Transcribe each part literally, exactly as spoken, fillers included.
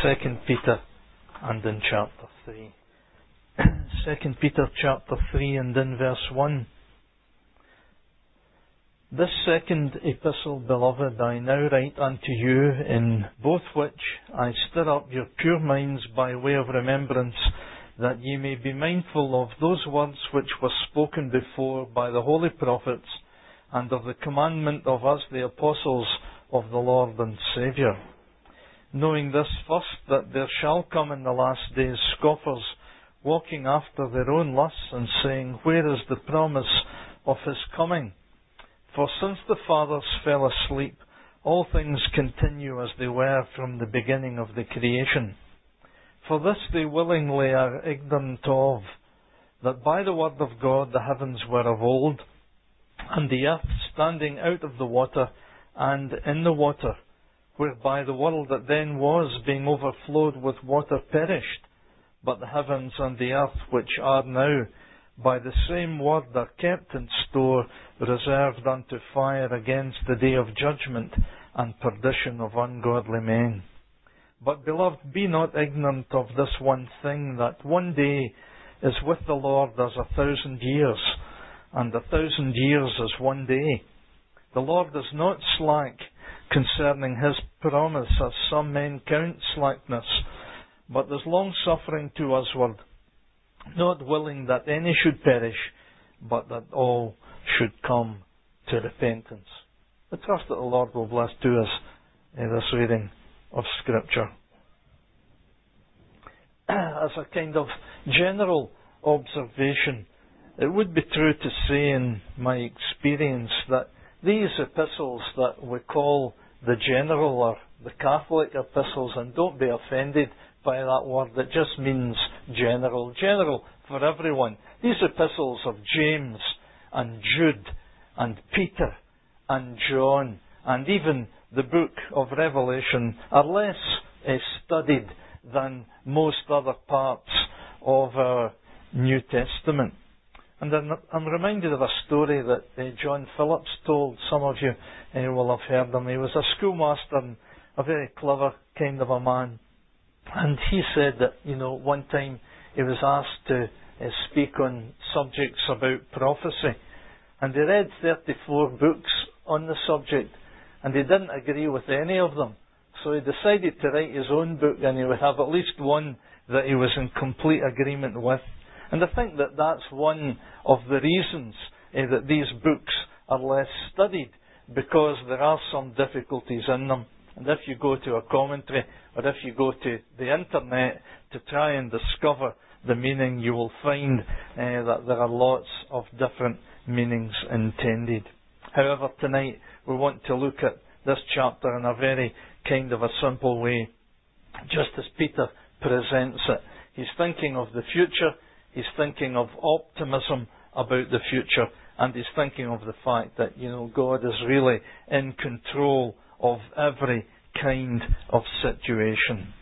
Second Peter and in chapter three. Second Peter chapter three and in verse one. This second epistle, beloved, I now write unto you, in both which I stir up your pure minds by way of remembrance, that ye may be mindful of those words which were spoken before by the holy prophets, and of the commandment of us the apostles of the Lord and Saviour. Knowing this first, that there shall come in the last days scoffers, walking after their own lusts, and saying, Where is the promise of his coming? For since the fathers fell asleep, all things continue as they were from the beginning of the creation. For this they willingly are ignorant of, that by the word of God the heavens were of old, and the earth standing out of the water and in the water, whereby the world that then was, being overflowed with water, perished. But the heavens and the earth which are now, by the same word are kept in store, reserved unto fire against the day of judgment and perdition of ungodly men. But, beloved, be not ignorant of this one thing, that one day is with the Lord as a thousand years, and a thousand years as one day. The Lord is not slack concerning his promise, as some men count slackness, but is long-suffering to usward, not willing that any should perish, but that all should come to repentance. I trust that the Lord will bless to us in this reading of Scripture. As a kind of general observation, it would be true to say in my experience that these epistles that we call the general or the Catholic epistles, and don't be offended by that word, that just means general, general for everyone. These epistles of James and Jude and Peter and John and even the book of Revelation are less uh, studied than most other parts of our New Testament. And I'm, I'm reminded of a story that uh, John Phillips told. Some of you uh, will have heard him. He was a schoolmaster and a very clever kind of a man. And he said that, you know, one time he was asked to uh, speak on subjects about prophecy. And he read thirty-four books on the subject, and he didn't agree with any of them. So he decided to write his own book, and he would have at least one that he was in complete agreement with. And I think that that's one of the reasons uh, that these books are less studied, because there are some difficulties in them. And if you go to a commentary, or if you go to the internet to try and discover the meaning, you will find uh, that there are lots of different meanings intended. However, tonight we want to look at this chapter in a very kind of a simple way, just as Peter presents it. He's thinking of the future, he's thinking of optimism about the future, and he's thinking of the fact that, you know, God is really in control of every kind of situation.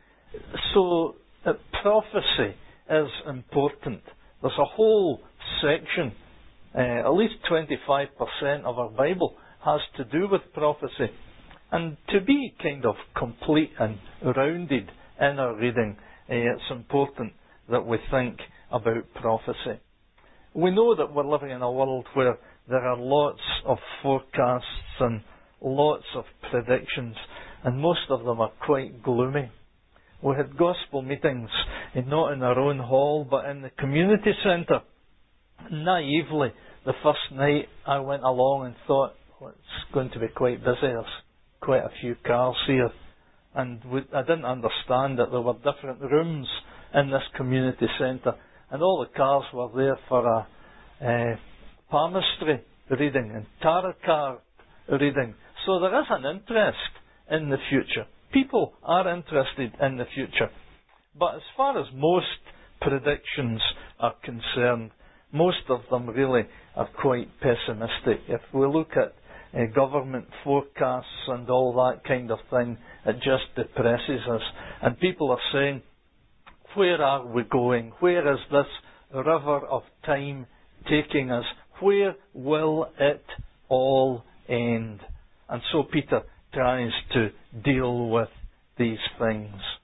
So, uh, prophecy is important. There's a whole section, uh, at least twenty-five percent of our Bible has to do with prophecy. And to be kind of complete and rounded in our reading, uh, it's important that we think about prophecy. We know that we're living in a world where there are lots of forecasts and lots of predictions, and most of them are quite gloomy. We had gospel meetings, not in our own hall, but in the community centre. Naively, the first night I went along and thought, well, it's going to be quite busy, there's quite a few cars here. And we, I didn't understand that there were different rooms in this community centre, and all the cars were there for a uh, palmistry reading and tarot card reading. So there is an interest in the future. People are interested in the future. But as far as most predictions are concerned, most of them really are quite pessimistic. If we look at uh, government forecasts and all that kind of thing, it just depresses us. And people are saying, where are we going? Where is this river of time taking us? Where will it all end? And so Peter tries to deal with these things.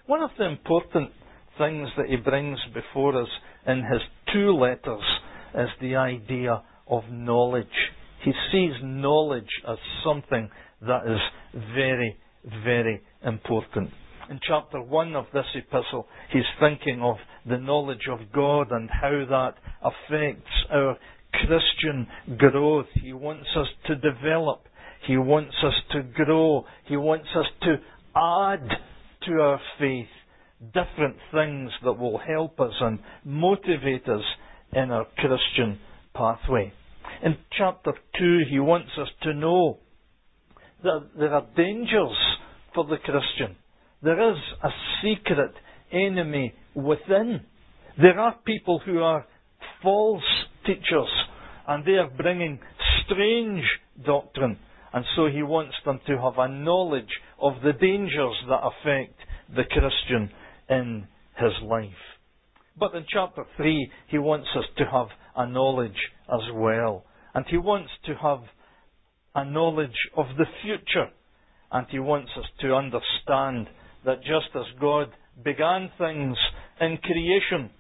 One of the important things that he brings before us in his two letters is the idea of knowledge. He sees knowledge as something that is very, very important. In chapter one of this epistle, he's thinking of the knowledge of God and how that affects our Christian growth. He wants us to develop. He wants us to grow. He wants us to add to our faith different things that will help us and motivate us in our Christian pathway. In chapter two, he wants us to know that there are dangers for the Christian. There is a secret enemy within. There are people who are false teachers, and they are bringing strange doctrine. And so he wants them to have a knowledge of the dangers that affect the Christian in his life. But in chapter three, he wants us to have a knowledge as well. And he wants to have a knowledge of the future. And he wants us to understand that just as God began things in creation,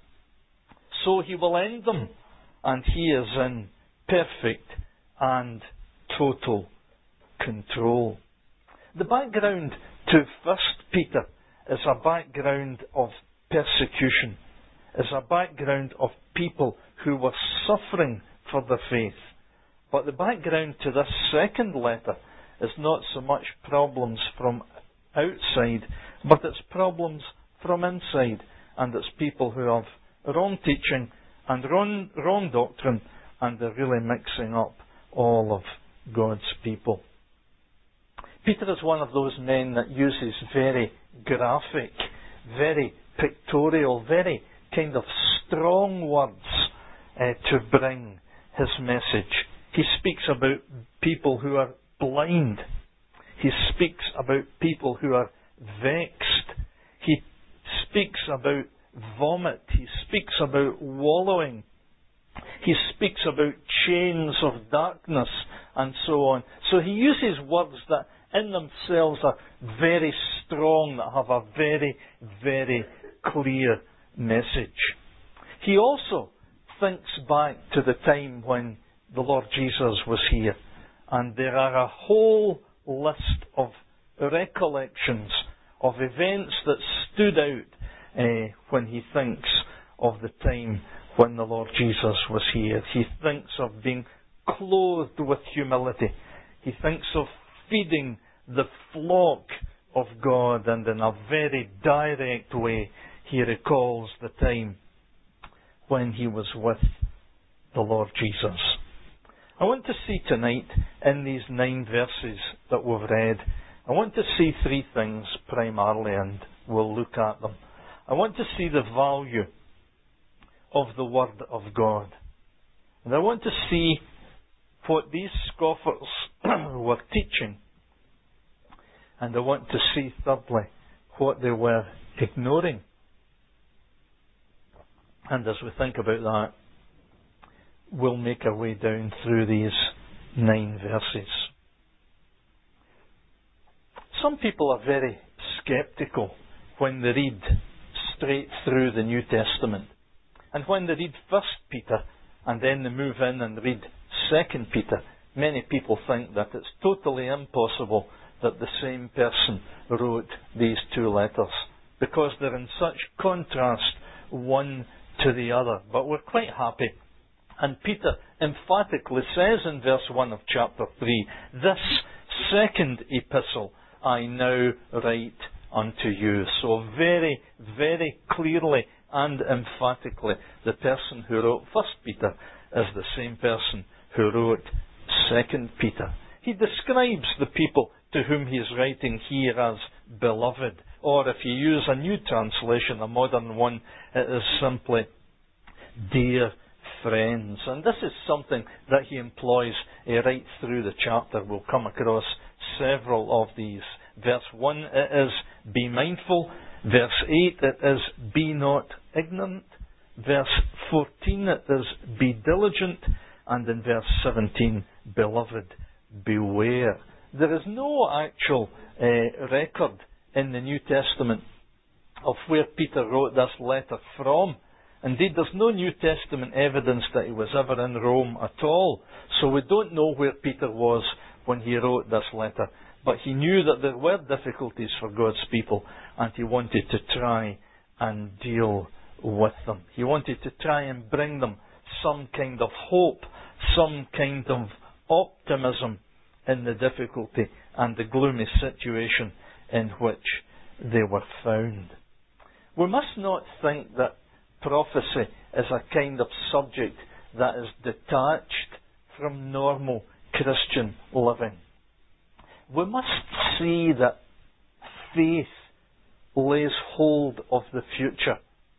so he will end them. And he is in perfect and total control. The background to First Peter is a background of persecution, is a background of people who were suffering for the faith. But the background to this second letter is not so much problems from outside, but it's problems from inside, and it's people who have wrong teaching and wrong, wrong doctrine, and they're really mixing up all of God's people. Peter is one of those men that uses very graphic, very pictorial, very kind of strong words uh, to bring his message. He speaks about people who are blind. He speaks about people who are vexed. He speaks about vomit. He speaks about wallowing. He speaks about chains of darkness and so on. So he uses words that in themselves are very strong, that have a very, very clear message. He also thinks back to the time when the Lord Jesus was here, and there are a whole list of recollections of events that stood out uh, when he thinks of the time when the Lord Jesus was here. He thinks of being clothed with humility. He thinks of feeding the flock of God, and in a very direct way he recalls the time when he was with the Lord Jesus. I want to see tonight in these nine verses that we've read, I want to see three things primarily, and we'll look at them. I want to see the value of the Word of God. And I want to see what these scoffers were teaching. And I want to see, thirdly, what they were ignoring. And as we think about that, we'll make our way down through these nine verses. Some people are very sceptical when they read straight through the New Testament. And when they read First Peter and then they move in and read Second Peter, many people think that it's totally impossible that the same person wrote these two letters, because they're in such contrast one to the other. But we're quite happy. And Peter emphatically says in verse one of chapter three, "This second epistle I now write unto you." So very, very clearly and emphatically, the person who wrote First Peter is the same person who wrote Second Peter. He describes the people to whom he is writing here as beloved, or if you use a new translation, a modern one, it is simply dear friends. And this is something that he employs uh, right through the chapter. We'll come across several of these. Verse one, it is be mindful. Verse eight, it is be not ignorant. Verse fourteen, it is be diligent. And in verse seventeen, beloved, beware. There is no actual uh, record in the New Testament of where Peter wrote this letter from. Indeed, there's no New Testament evidence that he was ever in Rome at all. So we don't know where Peter was when he wrote this letter. But he knew that there were difficulties for God's people, and he wanted to try and deal with them. He wanted to try and bring them some kind of hope, some kind of optimism in the difficulty and the gloomy situation in which they were found. We must not think that prophecy is a kind of subject that is detached from normal Christian living. We must see that faith lays hold of the future.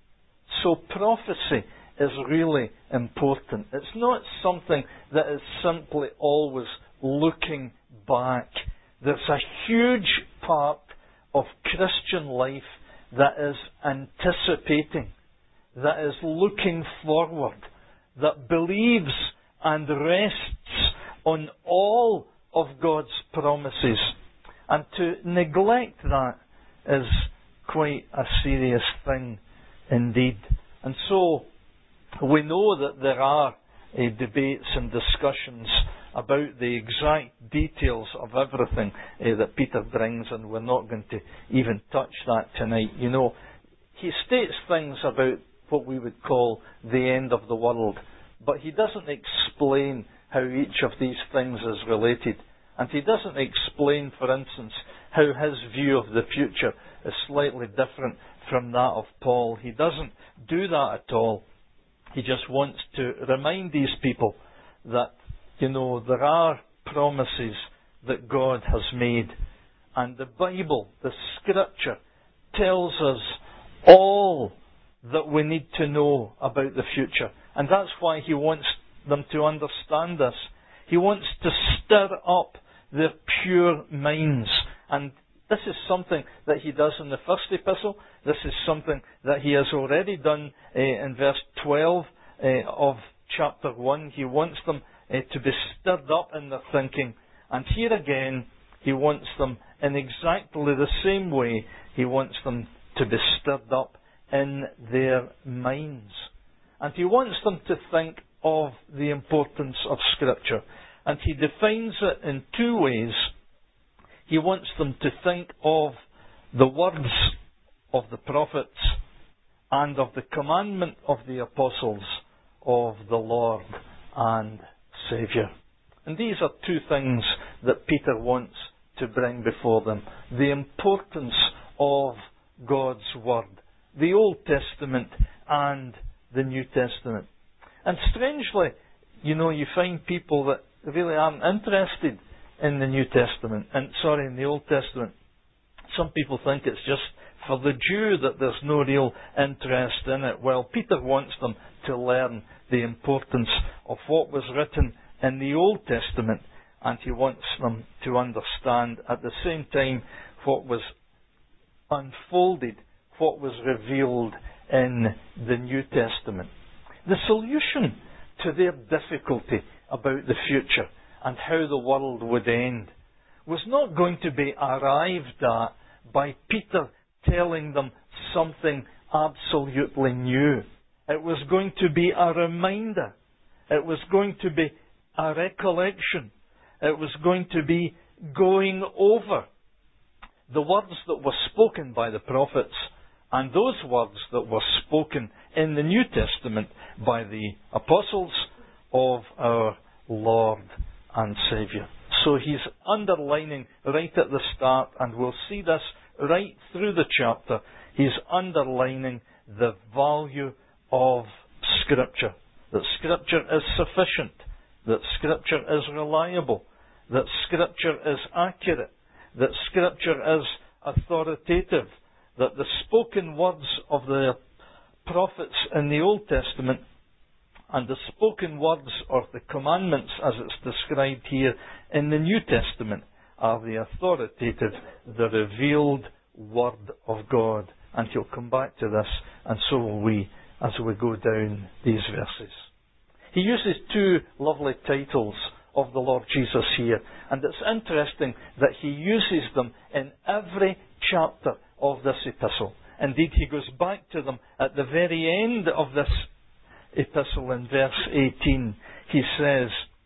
So prophecy is really important. It's not something that is simply always looking back. There's a huge part of Christian life that is anticipating, that is looking forward, that believes and rests on all of God's promises. And to neglect that is quite a serious thing indeed. And so we know that there are uh, debates and discussions about the exact details of everything uh, that Peter brings, and we're not going to even touch that tonight. You know, he states things about what we would call the end of the world, but he doesn't explain how each of these things is related. And he doesn't explain, for instance, how his view of the future is slightly different from that of Paul. He doesn't do that at all. He just wants to remind these people that, you know, there are promises that God has made. And the Bible, the Scripture, tells us all that we need to know about the future. And that's why he wants them to understand this. He wants to stir up their pure minds. And this is something that he does in the first epistle. This is something that he has already done uh, in verse twelve uh, of chapter one. He wants them uh, to be stirred up in their thinking. And here again, he wants them in exactly the same way. He wants them to be stirred up in their minds. And he wants them to think of the importance of Scripture. And he defines it in two ways. He wants them to think of the words of the prophets and of the commandment of the apostles of the Lord and Saviour. And these are two things that Peter wants to bring before them. The importance of God's Word, the Old Testament and the New Testament. And strangely, you know, you find people that really aren't interested in the New Testament, and sorry, in the Old Testament. Some people think it's just for the Jew that there's no real interest in it. Well, Peter wants them to learn the importance of what was written in the Old Testament, and he wants them to understand at the same time what was unfolded, what was revealed in the New Testament. The solution to their difficulty about the future and how the world would end was not going to be arrived at by Peter telling them something absolutely new. It was going to be a reminder. It was going to be a recollection. It was going to be going over the words that were spoken by the prophets and those words that were spoken in the New Testament by the apostles of our Lord and Saviour. So he's underlining right at the start, and we'll see this right through the chapter, he's underlining the value of Scripture. That Scripture is sufficient, that Scripture is reliable, that Scripture is accurate, that Scripture is authoritative, that the spoken words of the prophets in the Old Testament and the spoken words or the commandments as it's described here in the New Testament are the authoritative, the revealed Word of God. And he'll come back to this, and so will we as we go down these verses. He uses two lovely titles of the Lord Jesus here, and it's interesting that he uses them in every chapter of this epistle. Indeed, he goes back to them at the very end of this epistle in verse eighteen. He says,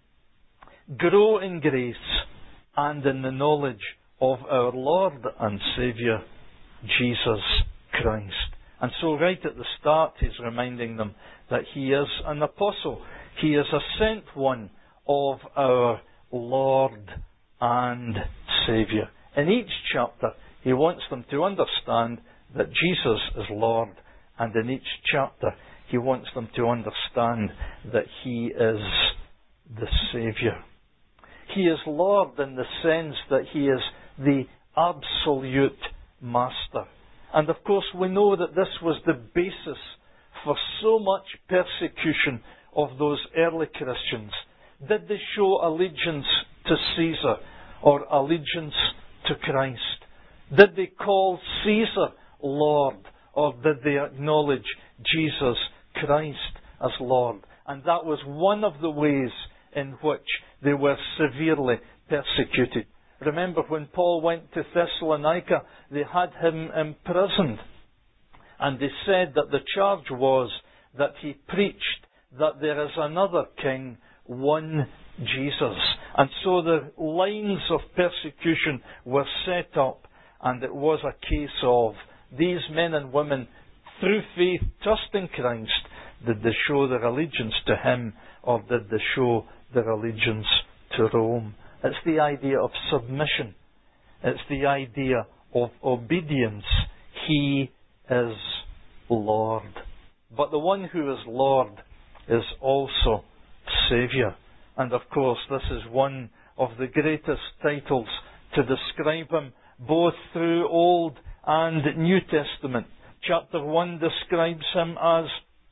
"Grow in grace and in the knowledge of our Lord and Saviour, Jesus Christ." And so right at the start he's reminding them that he is an apostle. He is a sent one of our Lord and Saviour. In each chapter he wants them to understand that Jesus is Lord, and in each chapter he wants them to understand that he is the Saviour. He is Lord in the sense that he is the absolute master. And of course we know that this was the basis for so much persecution of those early Christians. Did they show allegiance to Caesar or allegiance to Christ? Did they call Caesar Lord, or did they acknowledge Jesus Christ as Lord? And that was one of the ways in which they were severely persecuted. Remember when Paul went to Thessalonica, they had him imprisoned. And they said that the charge was that he preached that there is another king, one Jesus. And so the lines of persecution were set up, and it was a case of these men and women, through faith, trusting Christ, did they show their allegiance to him, or did they show their allegiance to Rome? It's the idea of submission. It's the idea of obedience. He is Lord. But the one who is Lord is also Saviour. And of course, this is one of the greatest titles to describe him, both through Old and New Testament. Chapter one describes him as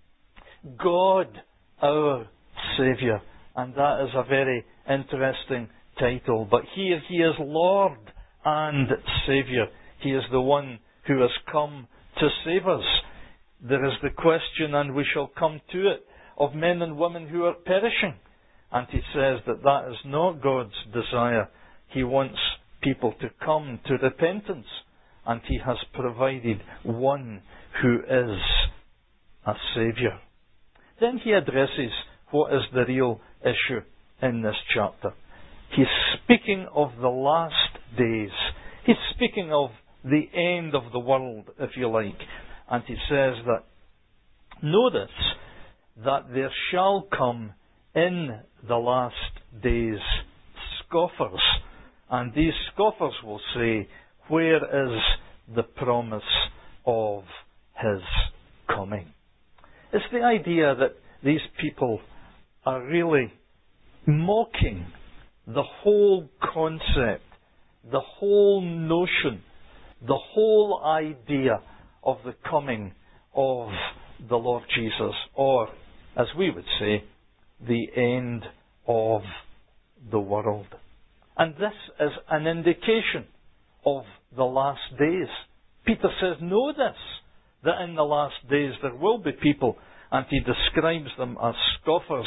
God, our Saviour. And that is a very interesting title. But here he is Lord and Saviour. He is the one who has come to save us. There is the question, and we shall come to it, of men and women who are perishing. And he says that that is not God's desire. He wants people to come to repentance. And he has provided one who is a Saviour. Then he addresses what is the real issue in this chapter. He's speaking of the last days. He's speaking of the end of the world, if you like. And he says that, notice that there shall come in the last days scoffers. And these scoffers will say, where is the promise of his coming? It's the idea that these people are really mocking the whole concept, the whole notion, the whole idea of the coming of the Lord Jesus, or, as we would say, the end of the world. And this is an indication of the last days. Peter says, know this, that in the last days there will be people, and he describes them as scoffers.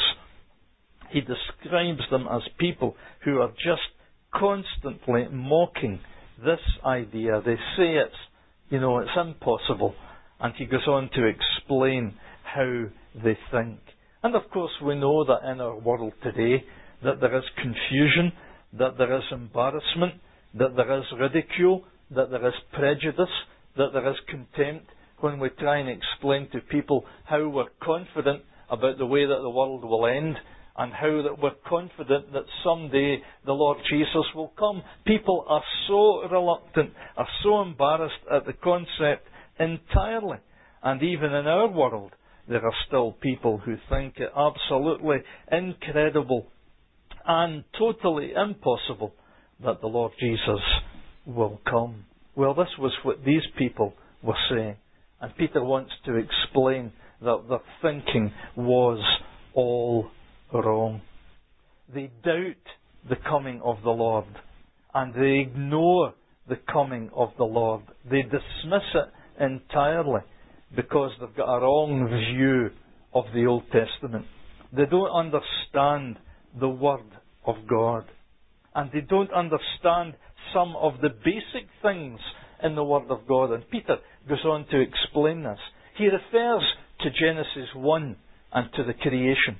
He describes them as people who are just constantly mocking this idea. They say it's, you know, it's impossible. And he goes on to explain how they think. And of course we know that in our world today that there is confusion, that there is embarrassment, that there is ridicule, that there is prejudice, that there is contempt when we try and explain to people how we're confident about the way that the world will end, and how that we're confident that someday the Lord Jesus will come. People are so reluctant, are so embarrassed at the concept entirely. And even in our world, there are still people who think it absolutely incredible and totally impossible that the Lord Jesus will come. Well, this was what these people were saying. And Peter wants to explain that their thinking was all wrong. They doubt the coming of the Lord, and they ignore the coming of the Lord. They dismiss it entirely because they've got a wrong view of the Old Testament. They don't understand the Word of God, and they don't understand some of the basic things in the Word of God. And Peter goes on to explain this. He refers to Genesis one and to the creation.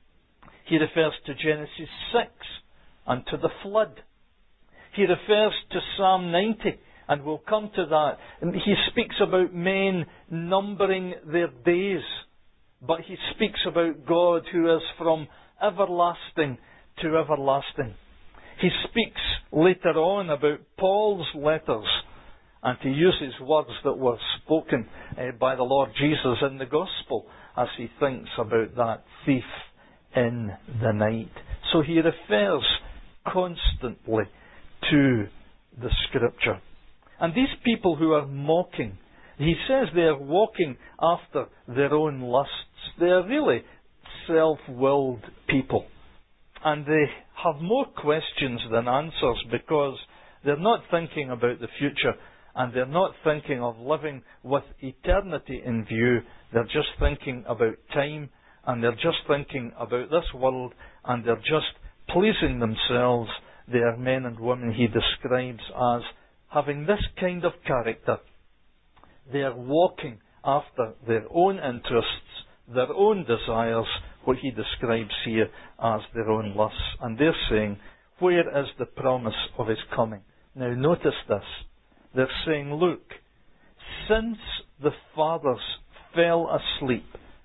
He refers to Genesis six and to the flood. He refers to Psalm ninety, and we'll come to that. And he speaks about men numbering their days, but he speaks about God who is from everlasting to everlasting. He speaks later on about Paul's letters, and he uses words that were spoken uh, by the Lord Jesus in the Gospel as he thinks about that thief in the night. So he refers constantly to the Scripture. And these people who are mocking, he says they are walking after their own lusts. They are really self-willed people. And they have more questions than answers because they're not thinking about the future and they're not thinking of living with eternity in view. They're just thinking about time and they're just thinking about this world and they're just pleasing themselves. They are men and women he describes as having this kind of character. They are walking after their own interests, their own desires, what he describes here as their own lusts. And they're saying, where is the promise of his coming? Now notice this. They're saying, look, since the fathers fell asleep,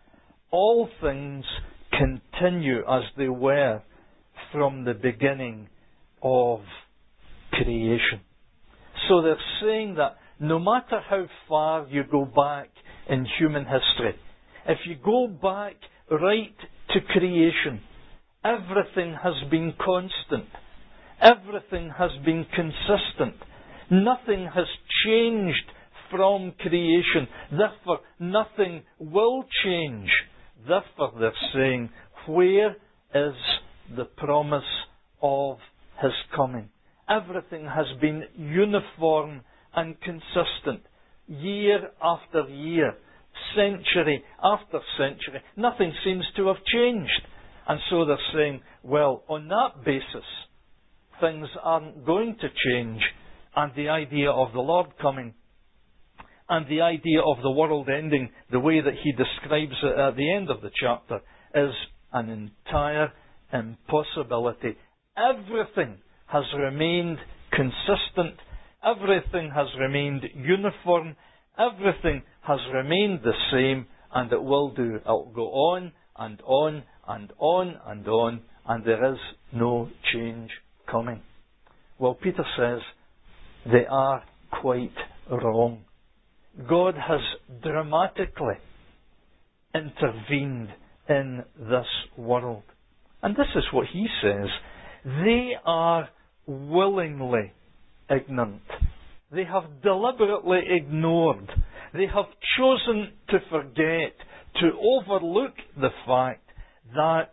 all things continue as they were from the beginning of creation. So they're saying that no matter how far you go back in human history, if you go back right to creation, everything has been constant. Everything has been consistent. Nothing has changed from creation. Therefore, nothing will change. Therefore, they're saying, where is the promise of his coming? Everything has been uniform and consistent, year after year, century after century. Nothing seems to have changed. And so they're saying, well, on that basis, things aren't going to change. And the idea of the Lord coming and the idea of the world ending the way that he describes it at the end of the chapter is an entire impossibility. Everything has remained consistent. Everything has remained uniform. Everything has remained the same, and it will do. It will go on and on and on and on, and there is no change coming. Well, Peter says they are quite wrong. God has dramatically intervened in this world. And this is what he says. They are willingly ignorant. They have deliberately ignored. They have chosen to forget, to overlook the fact that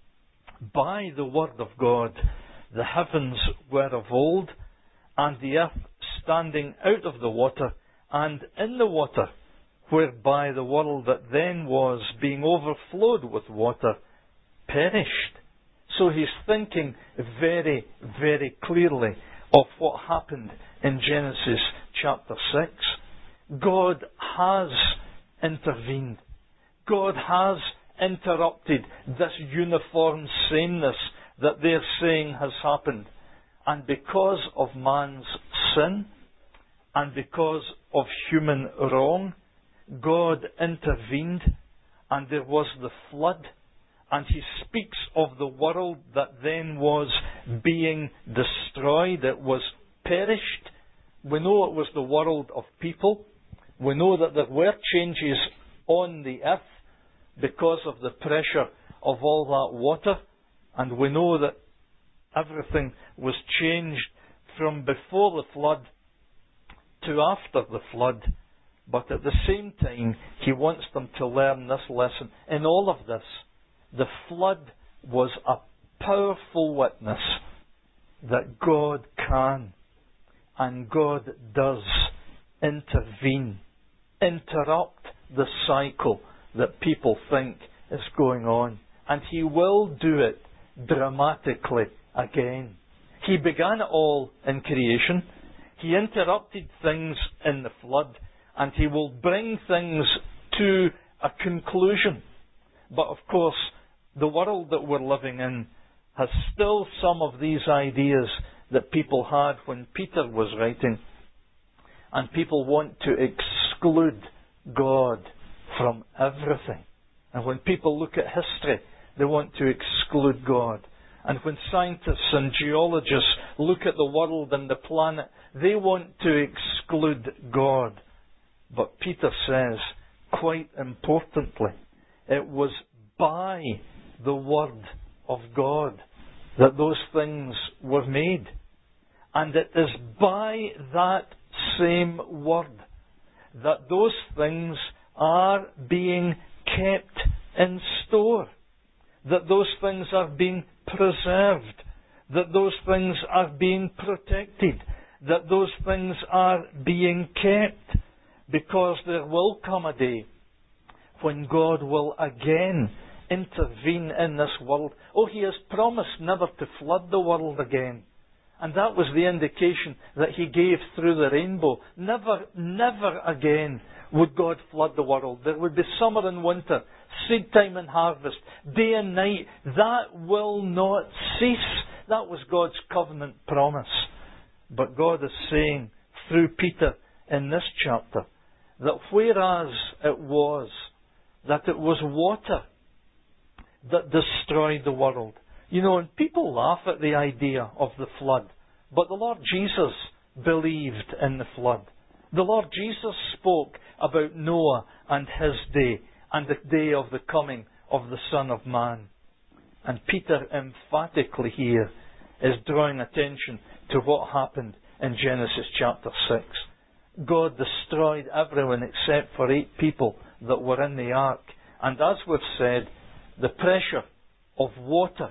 by the word of God the heavens were of old, and the earth standing out of the water and in the water, whereby the world that then was, being overflowed with water, perished. So he's thinking very, very clearly of what happened in Genesis chapter six. God has intervened. God has interrupted this uniform sameness that they're saying has happened. And because of man's sin, and because of human wrong, God intervened, and there was the flood. And he speaks of the world that then was being destroyed. It was perished. We know it was the world of people. We know that there were changes on the earth because of the pressure of all that water. And we know that everything was changed from before the flood to after the flood. But at the same time, he wants them to learn this lesson. In all of this, the flood was a powerful witness that God can and God does intervene, interrupt the cycle that people think is going on. And he will do it dramatically again. He began it all in creation. He interrupted things in the flood, and He will bring things to a conclusion. But of course, the world that we're living in has still some of these ideas that people had when Peter was writing. And people want to exclude God from everything. And when people look at history, they want to exclude God. And when scientists and geologists look at the world and the planet, they want to exclude God. But Peter says, quite importantly, it was by the Word of God that those things were made. And it is by that same Word that those things are being kept in store, that those things are being preserved, that those things are being protected, that those things are being kept, because there will come a day when God will again intervene in this world. Oh, He has promised never to flood the world again. And that was the indication that He gave through the rainbow. Never, never again would God flood the world. There would be summer and winter, seed time and harvest, day and night. That will not cease. That was God's covenant promise. But God is saying through Peter in this chapter that whereas it was that it was water that destroyed the world. You know, and people laugh at the idea of the flood, but the Lord Jesus believed in the flood. The Lord Jesus spoke about Noah and his day and the day of the coming of the Son of Man. And Peter emphatically here is drawing attention to what happened in Genesis chapter six. God destroyed everyone except for eight people that were in the ark. And as we've said, the pressure of water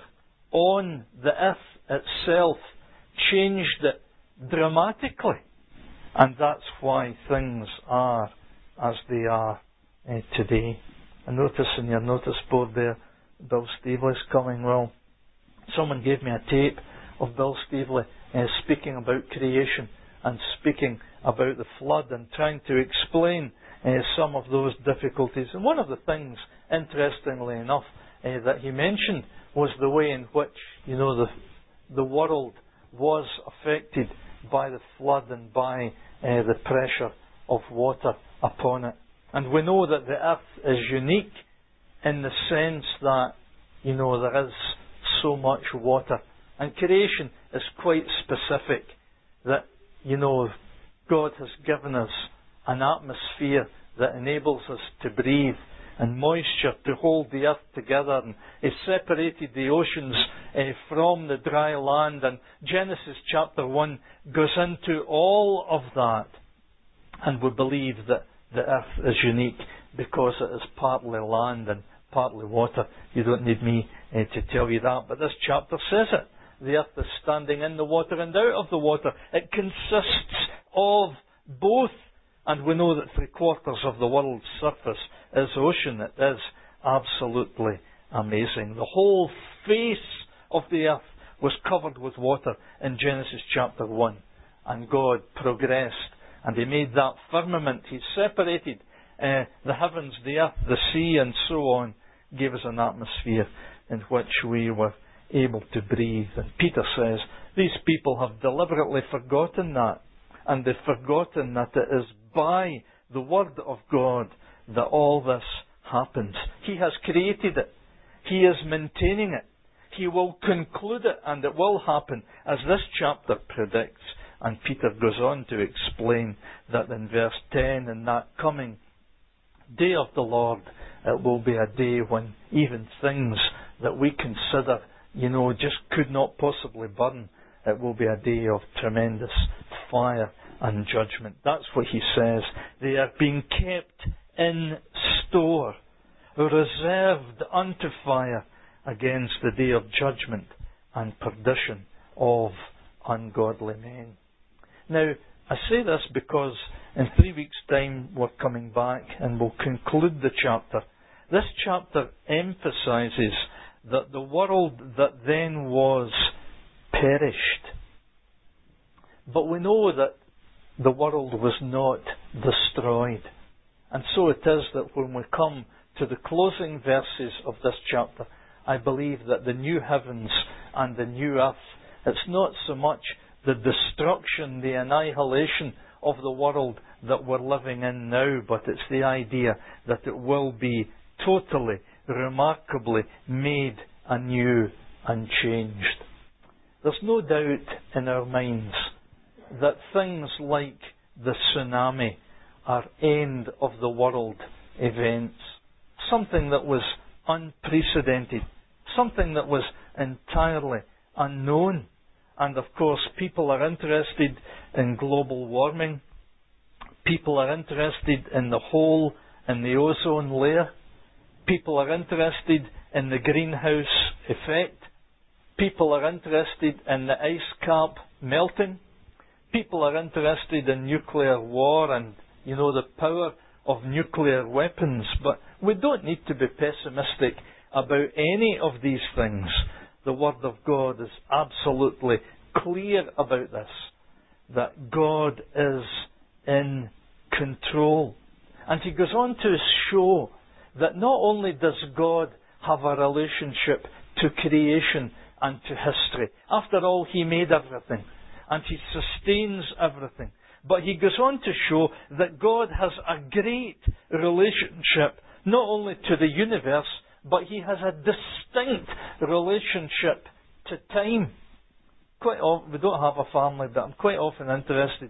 on the earth itself changed it dramatically. And that's why things are as they are uh, today. And notice in your notice board there, Bill Steveley's coming. Well, someone gave me a tape of Bill Steveley uh, speaking about creation and speaking about the flood and trying to explain uh, some of those difficulties. And one of the things, interestingly enough, uh, that he mentioned was the way in which, you know, the the world was affected by the flood and by uh, the pressure of water upon it. And we know that the earth is unique in the sense that, you know, there is so much water. And creation is quite specific, that, you know, God has given us an atmosphere that enables us to breathe, and moisture to hold the earth together, and He separated the oceans uh, from the dry land. And Genesis chapter one goes into all of that. And we believe that the earth is unique because it is partly land and partly water. You don't need me uh, to tell you that, but this chapter says it. The earth is standing in the water and out of the water. It consists of both. And we know that three quarters of the world's surface is ocean. It is absolutely amazing. The whole face of the earth was covered with water in Genesis chapter one. And God progressed and He made that firmament. He separated uh, the heavens, the earth, the sea, and so on. Gave us an atmosphere in which we were able to breathe. And Peter says, these people have deliberately forgotten that. And they've forgotten that it is by the Word of God that all this happens. He has created it. He is maintaining it. He will conclude it, and it will happen as this chapter predicts. And Peter goes on to explain that in verse ten, in that coming day of the Lord, it will be a day when even things that we consider, you know, just could not possibly burn. It will be a day of tremendous fire and judgment. That's what he says. They are being kept in store, reserved unto fire against the day of judgment and perdition of ungodly men. Now, I say this because in three weeks' time we're coming back and we'll conclude the chapter. This chapter emphasizes that the world that then was perished. But we know that the world was not destroyed. And so it is that when we come to the closing verses of this chapter, I believe that the new heavens and the new earth, it's not so much the destruction, the annihilation of the world that we're living in now, but it's the idea that it will be totally, remarkably made anew and changed. There's no doubt in our minds that things like the tsunami are end of the world events, something that was unprecedented, something that was entirely unknown. And of course, people are interested in global warming. People are interested in the hole in the ozone layer. People are interested in the greenhouse effect. People are interested in the ice cap melting. People are interested in nuclear war and, you know, the power of nuclear weapons. But we don't need to be pessimistic about any of these things. The Word of God is absolutely clear about this, that God is in control. And he goes on to show that not only does God have a relationship to creation and to history. After all, he made everything and he sustains everything. But he goes on to show that God has a great relationship not only to the universe, but he has a distinct relationship to time. Quite often, we don't have a family, but I'm quite often interested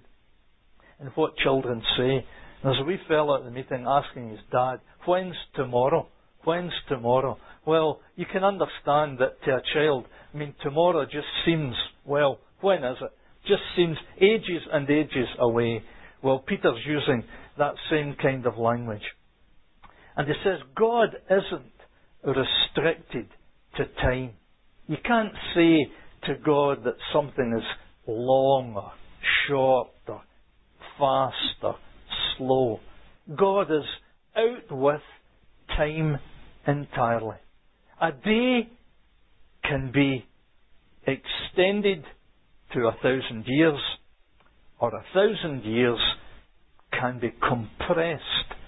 in what children say. There's a wee fella at the meeting asking his dad, when's tomorrow? When's tomorrow? Well, you can understand that to a child, I mean, tomorrow just seems, well, when is it? Just seems ages and ages away. Well, Peter's using that same kind of language. And he says, God isn't restricted to time. You can't say to God that something is long or short or fast or slow. God is out with time entirely. A day can be extended to a thousand years, or a thousand years can be compressed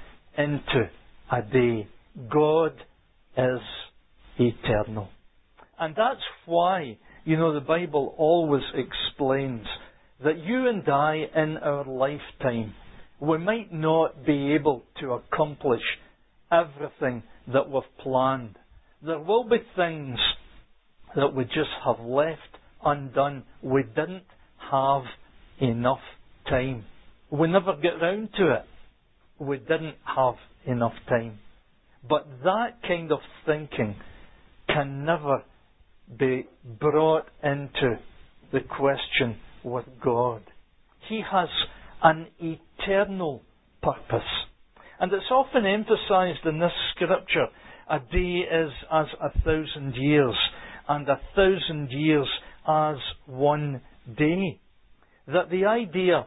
into a day. God is eternal. And that's why, you know, the Bible always explains that you and I in our lifetime, we might not be able to accomplish everything that we've planned. There will be things that we just have left undone. We didn't have enough time. We never get round to it. We didn't have enough time. But that kind of thinking can never be brought into the question with God. He has an eternal purpose. And it's often emphasized in this scripture, a day is as a thousand years, and a thousand years as one day. That the idea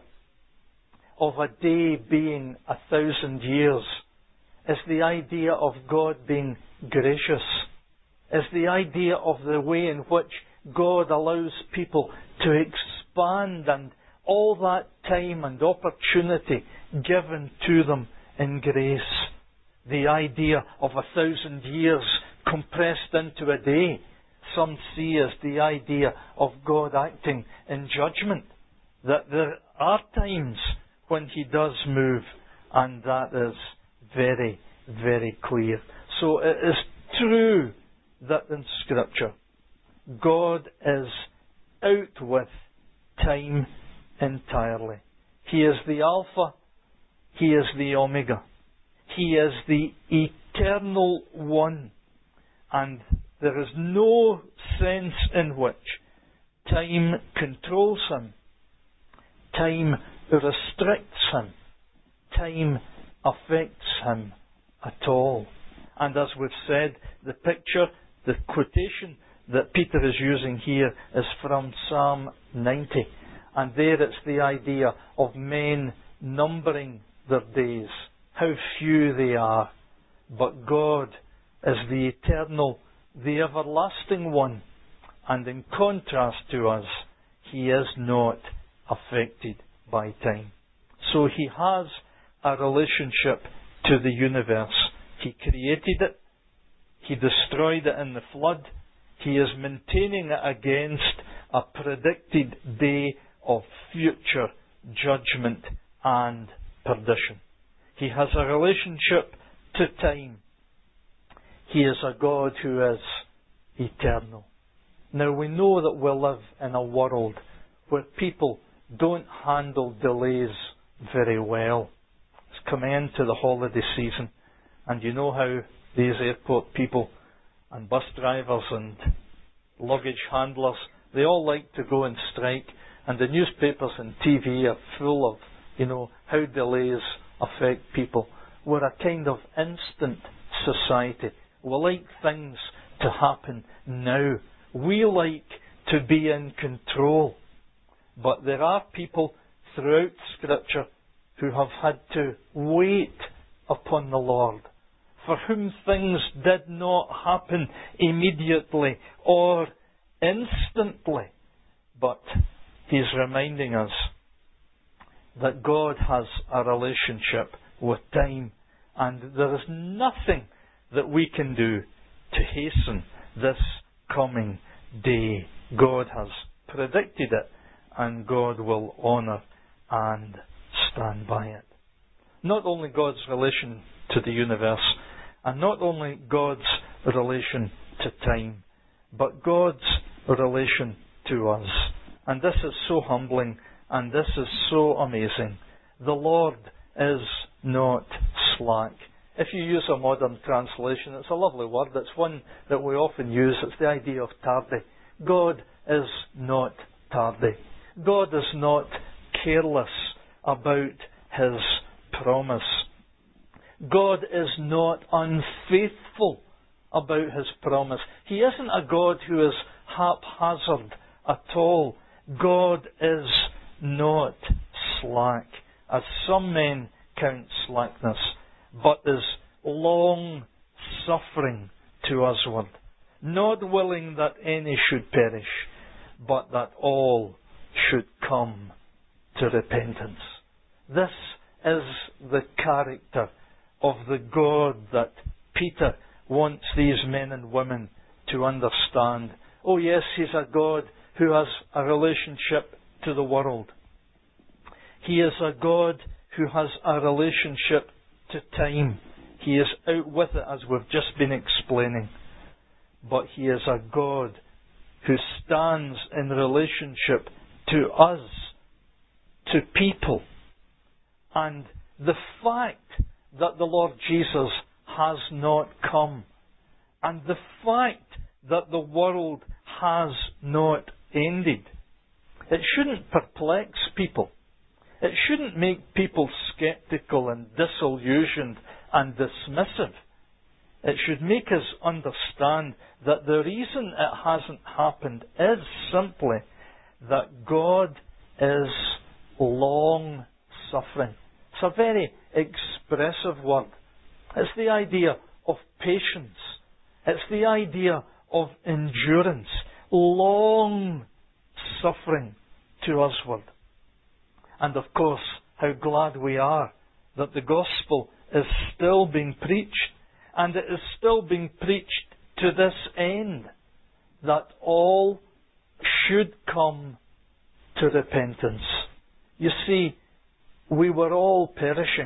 of a day being a thousand years is the idea of God being gracious, is the idea of the way in which God allows people to expand and all that time and opportunity given to them in grace. The idea of a thousand years compressed into a day, some see as the idea of God acting in judgment. That there are times when he does move, and that is very, very clear. So it is true that in Scripture, God is out with time entirely. He is the Alpha, he is the Omega. He is the eternal one. And there is no sense in which time controls him. Time restricts him. Time affects him at all. And as we've said, the picture, the quotation that Peter is using here is from Psalm ninety. And there it's the idea of men numbering their days, how few they are. But God is the eternal, the everlasting one. And in contrast to us, he is not affected by time. So he has a relationship to the universe. He created it. He destroyed it in the flood. He is maintaining it against a predicted day of future judgment and perdition. He has a relationship to time. He is a God who is eternal. Now we know that we live in a world where people don't handle delays very well. It's coming into the holiday season, and you know how these airport people and bus drivers and luggage handlers, they all like to go and strike, and the newspapers and T V are full of, you know, how delays affect people. We're a kind of instant society. We like things to happen now. We like to be in control. But there are people throughout Scripture who have had to wait upon the Lord, for whom things did not happen immediately or instantly. But He's reminding us that God has a relationship with time, and there is nothing that we can do to hasten this coming day. God has predicted it, and God will honour and stand by it. Not only God's relation to the universe, and not only God's relation to time, but God's relation to us. And this is so humbling, and this is so amazing. The Lord is not slack. If you use a modern translation, it's a lovely word. It's one that we often use. It's the idea of tardy. God is not tardy. God is not careless about His promise. God is not unfaithful about His promise. He isn't a God who is haphazard at all. God is not slack, as some men count slackness, but is long-suffering to usward, not willing that any should perish, but that all should come to repentance. This is the character of the God that Peter wants these men and women to understand. Oh yes, He's a God who has a relationship to the world. He is a God who has a relationship to time. He is out with it, as we've just been explaining. But He is a God who stands in relationship to us, to people. And the fact that the Lord Jesus has not come, and the fact that the world has not ended, it shouldn't perplex people. It shouldn't make people sceptical and disillusioned and dismissive. It should make us understand that the reason it hasn't happened is simply that God is long-suffering. It's a very expressive word. It's the idea of patience. It's the idea of endurance, long-suffering to usward. And of course, how glad we are that the gospel is still being preached, and it is still being preached to this end, that all should come to repentance. You see, we were all perishing.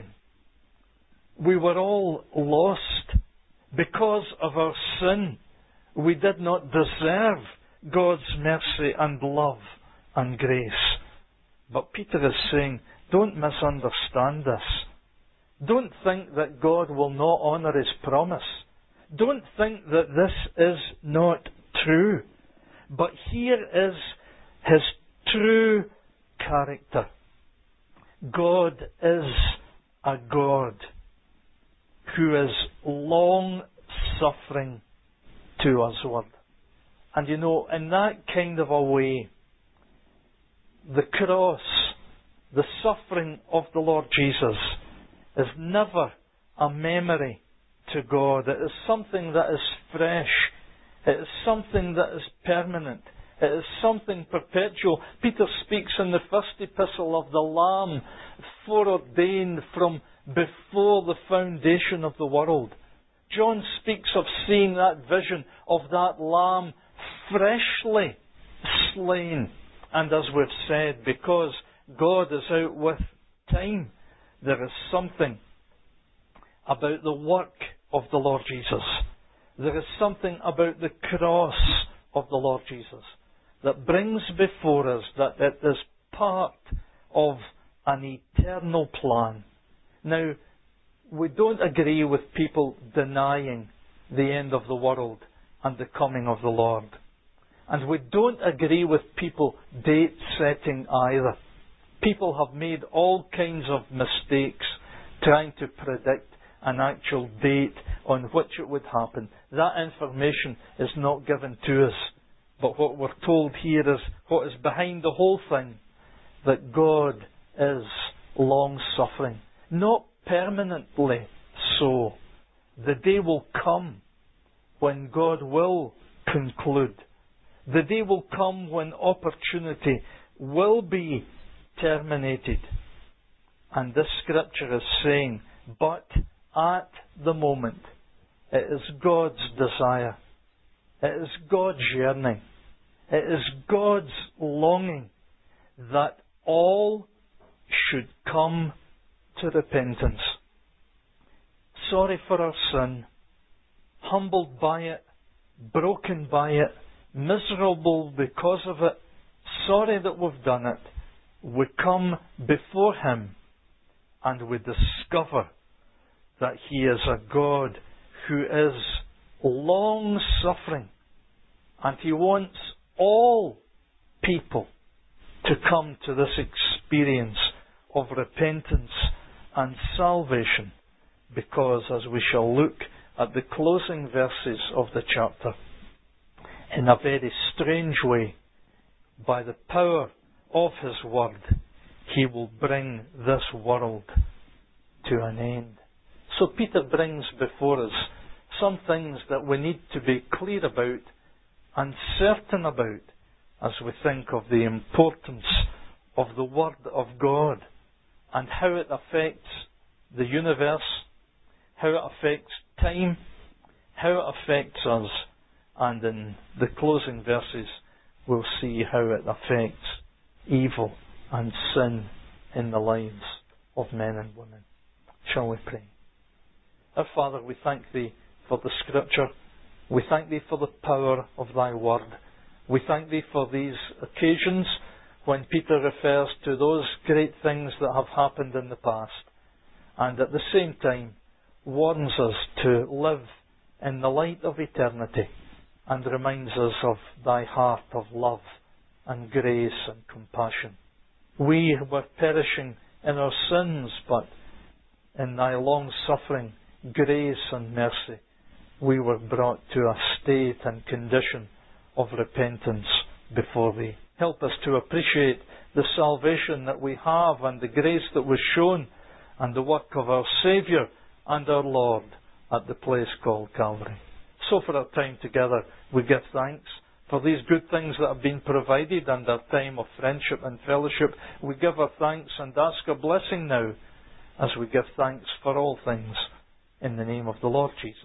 We were all lost because of our sin. We did not deserve God's mercy and love and grace. But Peter is saying, don't misunderstand this. Don't think that God will not honour His promise. Don't think that this is not true. But here is His true character. God is a God who is long-suffering to usward. And you know, in that kind of a way, the cross, the suffering of the Lord Jesus, is never a memory to God. It is something that is fresh. It is something that is permanent. It is something perpetual. Peter speaks in the first epistle of the Lamb foreordained from before the foundation of the world. John speaks of seeing that vision of that Lamb freshly slain. And as we've said, because God is out with time, there is something about the work of the Lord Jesus. There is something about the cross of the Lord Jesus that brings before us that it is part of an eternal plan. Now, we don't agree with people denying the end of the world and the coming of the Lord. And we don't agree with people date setting either. People have made all kinds of mistakes trying to predict an actual date on which it would happen. That information is not given to us. But what we're told here is what is behind the whole thing, that God is long-suffering. Not permanently so. The day will come when God will conclude. The day will come when opportunity will be terminated. And this scripture is saying, but at the moment, it is God's desire. It is God's yearning. It is God's longing that all should come to repentance. Sorry for our sin, humbled by it, broken by it, miserable because of it, sorry that we've done it. We come before Him and we discover that He is a God who is long-suffering, and He wants all people to come to this experience of repentance and salvation, because as we shall look at the closing verses of the chapter, in a very strange way, by the power of His Word, He will bring this world to an end. So Peter brings before us some things that we need to be clear about and certain about as we think of the importance of the Word of God and how it affects the universe, how it affects time, how it affects us, and in the closing verses we'll see how it affects evil and sin in the lives of men and women. Shall we pray? Our Father, we thank Thee for the Scripture. We thank Thee for the power of Thy Word. We thank Thee for these occasions when Peter refers to those great things that have happened in the past, and at the same time warns us to live in the light of eternity and reminds us of Thy heart of love and grace and compassion. We were perishing in our sins, but in Thy long-suffering grace and mercy, we were brought to a state and condition of repentance before Thee. Help us to appreciate the salvation that we have and the grace that was shown and the work of our Saviour and our Lord at the place called Calvary. So for our time together, we give thanks for these good things that have been provided and our time of friendship and fellowship. We give our thanks and ask a blessing now as we give thanks for all things in the name of the Lord Jesus.